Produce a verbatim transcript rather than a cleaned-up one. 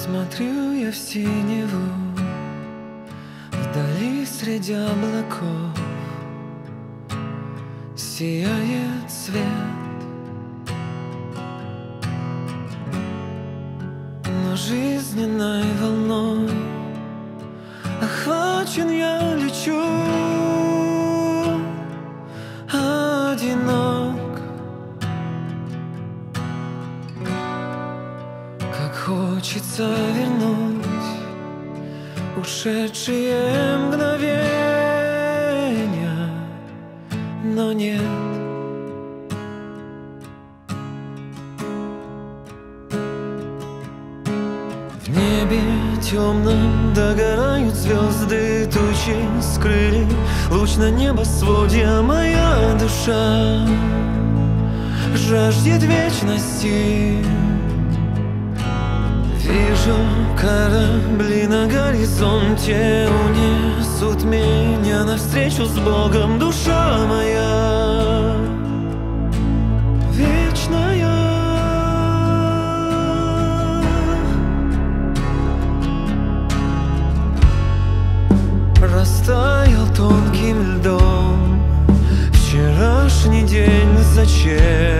Смотрю я в синеву, вдали среди облаков сияет свет. Но жизненной волной охвачен я, лечу одинок. Как хочется вернуть ушедшие мгновения, но нет. В небе темном догорают звезды, тучи скрыли луч на небосводе. Моя душа жаждет вечности. Вижу корабли на горизонте, унесут меня навстречу с Богом. Душа моя вечная. Растаял тонким льдом вчерашний день. Зачем